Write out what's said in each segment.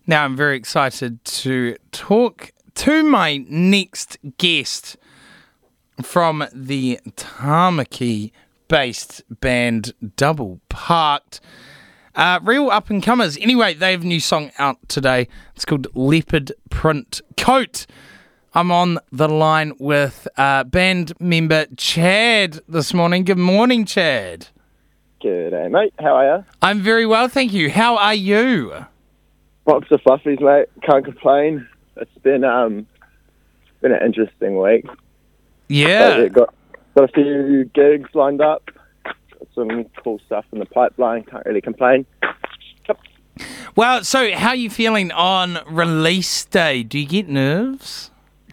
Now, I'm very excited to talk to my next guest from the Tamaki-based band Double Parked. Real up-and-comers. Anyway, they have a new song out today. It's called Leopard Print Coat. I'm on the line with band member Chad this morning. Good morning, Chad. G'day, mate. How are you? I'm very well, thank you. How are you? Box of fluffies, mate. Can't complain. It's been an interesting week. Yeah. Got a few gigs lined up. Got some cool stuff in the pipeline. Can't really complain. Well, so how are you feeling on release day? Do you get nerves?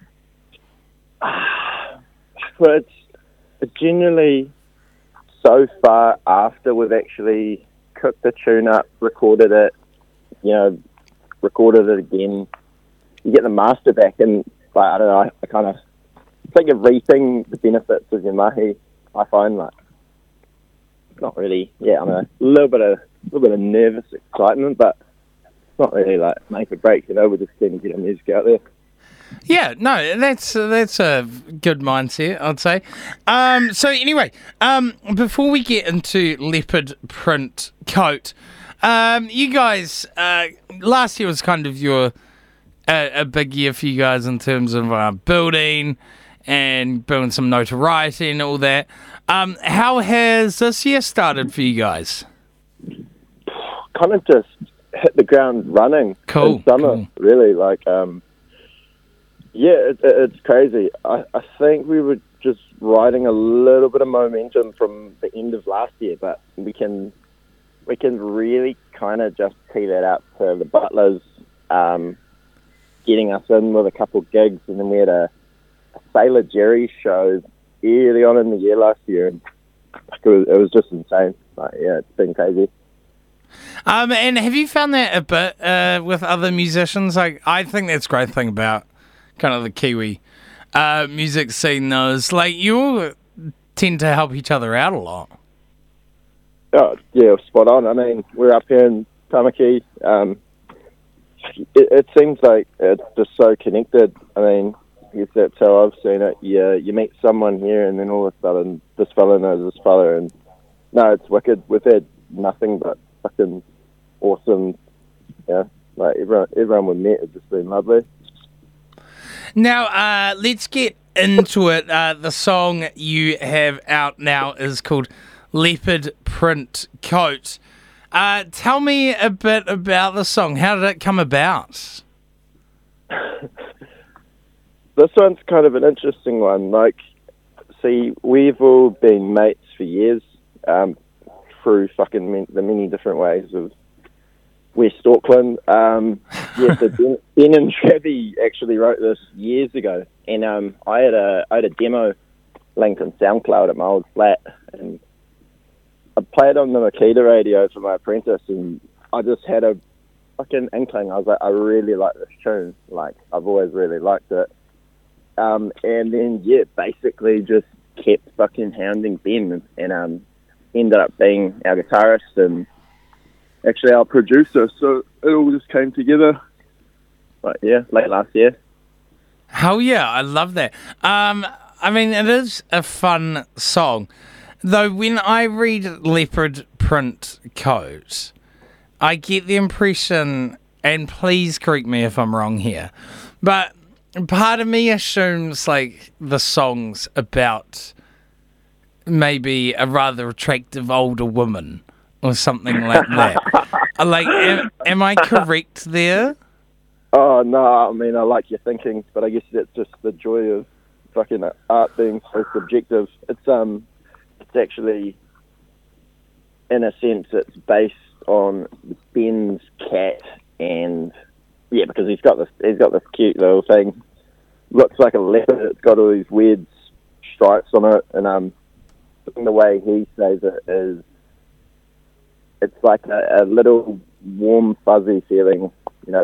Well, it's generally so far after we've actually cooked the tune up, recorded it, recorded it again. You get the master back, and I don't know. I kind of think of reaping the benefits of your mahi. I find not really. Yeah, I mean, a little bit of nervous excitement, but it's not really like make or break. We're just keen to get our music out there. Yeah, no, that's a good mindset, I'd say. So anyway, before we get into Leopard Print Coat, you guys, last year was kind of a big year for you guys in terms of building and building some notoriety and all that. How has this year started for you guys? Kind of just hit the ground running in summer, really. Yeah, it's crazy. I think we were just riding a little bit of momentum from the end of last year, but we can really kind of just tee that up to the Butlers getting us in with a couple gigs, and then we had a Sailor Jerry show early on in the year last year, and it was just insane. It's been crazy. And have you found that a bit with other musicians? I think that's a great thing about kind of the Kiwi music scene, though, is you all tend to help each other out a lot. Oh, yeah, spot on. I mean, we're up here in Tamaki. It seems like it's just so connected. I mean, I guess that's how I've seen it. Yeah, you meet someone here, and then all of a sudden, this fella knows this fella, and no, it's wicked. We've had nothing but fucking awesome. Yeah, everyone we met has just been lovely. Now, let's get into it. The song you have out now is called Leopard Print Coat. Tell me a bit about the song. How did it come about? This one's kind of an interesting one. See, we've all been mates for years through fucking the many different ways of West Auckland. So Ben and Travi actually wrote this years ago, and I had a demo linked on SoundCloud at my old flat, and I played on the Makita radio for my apprentice, and I just had a fucking inkling. I was like, I really like this tune. I've always really liked it. And then basically just kept fucking hounding Ben, and ended up being our guitarist and actually our producer, so it all just came together. Late last year. Hell yeah, I love that. I mean, it is a fun song. Though when I read Leopard Print Coat, I get the impression, and please correct me if I'm wrong here, but part of me assumes the song's about maybe a rather attractive older woman or something like that. Am I correct there? Oh, no, I mean, I like your thinking, but I guess that's just the joy of fucking art being so subjective. It's actually, in a sense, it's based on Ben's cat, and yeah, because he's got this cute little thing. Looks like a leopard. It's got all these weird stripes on it, and the way he says it is, it's like a little warm, fuzzy feeling,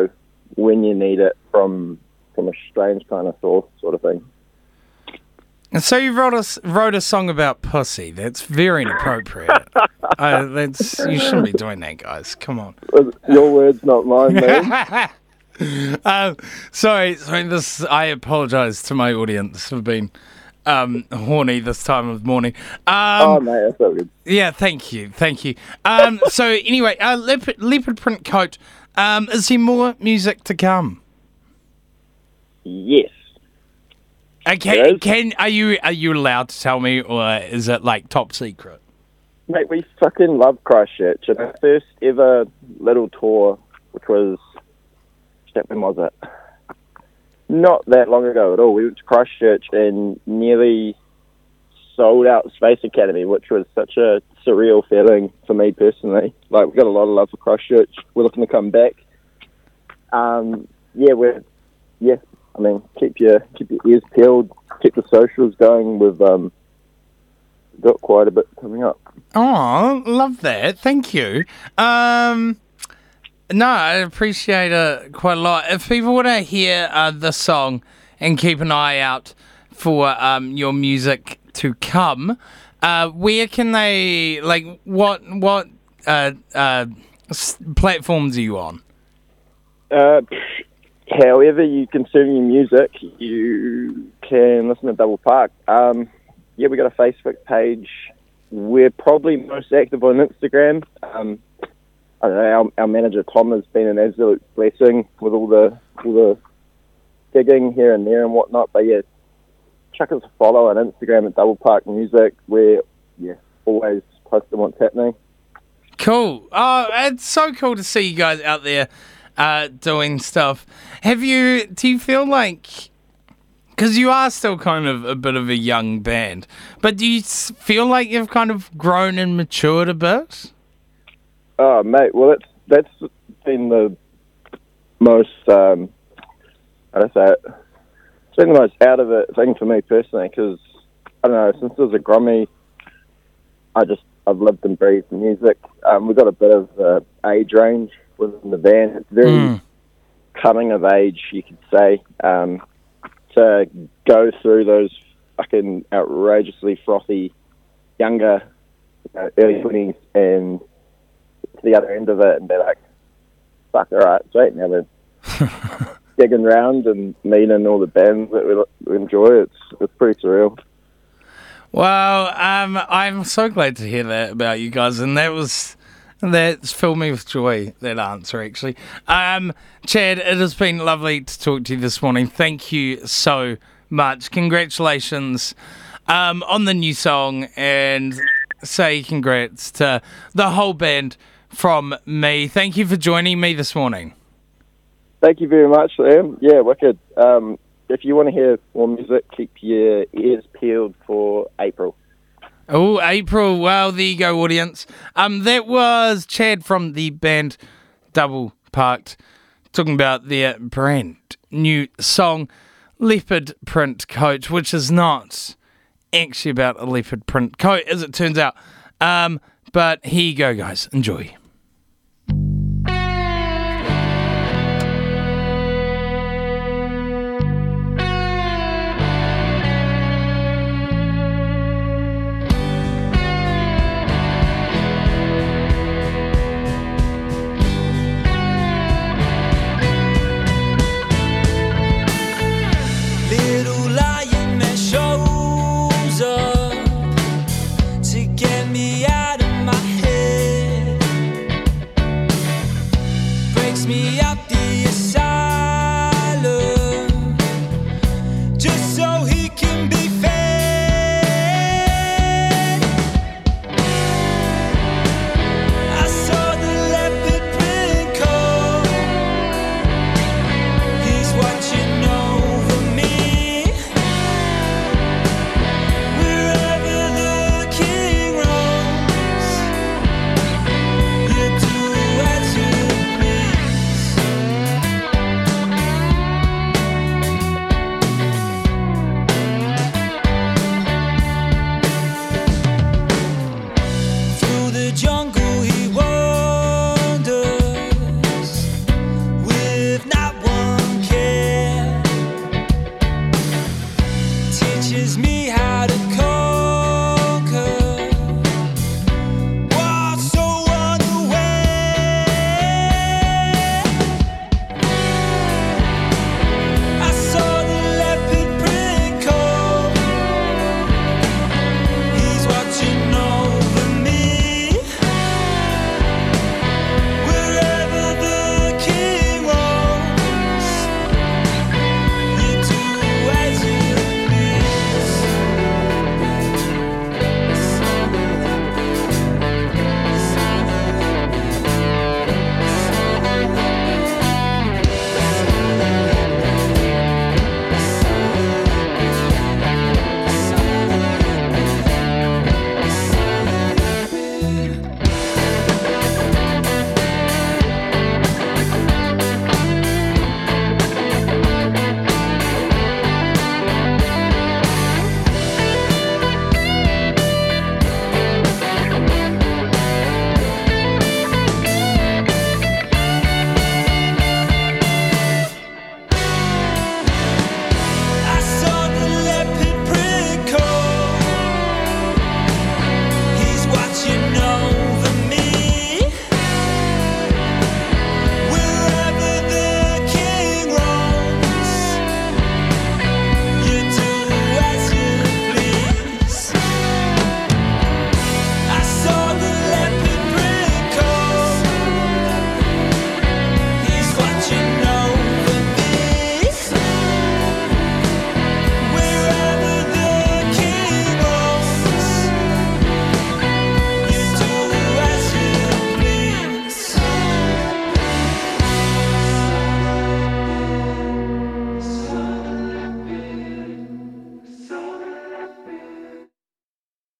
when you need it from a strange kind of source, sort of thing. And so you wrote a song about pussy. That's very inappropriate. You shouldn't be doing that, guys. Come on. Your words, not mine, man. Sorry. I apologise to my audience for being horny this time of morning. Oh, mate, that's so good. Yeah, thank you. So anyway, leopard print coat. Is there more music to come? Yes. Okay, are you allowed to tell me, or is it like top secret? Mate, we fucking love Christchurch. And our first ever little tour, which was, when was it? Not that long ago at all. We went to Christchurch and nearly sold out Space Academy, which was such a surreal feeling for me personally. Like, we got a lot of love for Christchurch. We're looking to come back. I mean, keep your ears peeled, keep the socials going. We've got quite a bit coming up. Oh, love that. Thank you. No, I appreciate it quite a lot. If people want to hear the song and keep an eye out for your music to come, where can they, like, what platforms are you on? However you consume your music, you can listen to Double Park. We got a Facebook page. We're probably most active on Instagram. I don't know, our manager Tom has been an absolute blessing with all the gigging here and there and whatnot. But yeah, chuck us a follow on Instagram at Double Park Music. We're always posting what's happening. Cool. Oh, it's so cool to see you guys out there doing stuff. Do you feel like, because you are still kind of a bit of a young band, but do you feel like you've kind of grown and matured a bit? Oh, mate, well, that's been the most, how do I say it? It's been the most out of it thing for me personally, because, I don't know, since I was a Grommy, I've lived and breathed music. We've got a bit of age range within the band. It's very coming of age, you could say, to go through those fucking outrageously frothy younger, early 20s and to the other end of it and be like, fuck, alright, sweet, now we're digging around and meeting all the bands that we enjoy. It's pretty surreal. Well, I'm so glad to hear that about you guys, and that's filled me with joy, that answer, actually. Chad, it has been lovely to talk to you this morning. Thank you so much. Congratulations on the new song, and say congrats to the whole band from me. Thank you for joining me this morning. Thank you very much, Liam. Yeah, wicked. If you want to hear more music, keep your ears peeled for April. Oh, April. Well, there you go, audience. That was Chad from the band Double Parked, talking about their brand new song, Leopard Print Coat, which is not actually about a leopard print coat, as it turns out. But here you go, guys. Enjoy.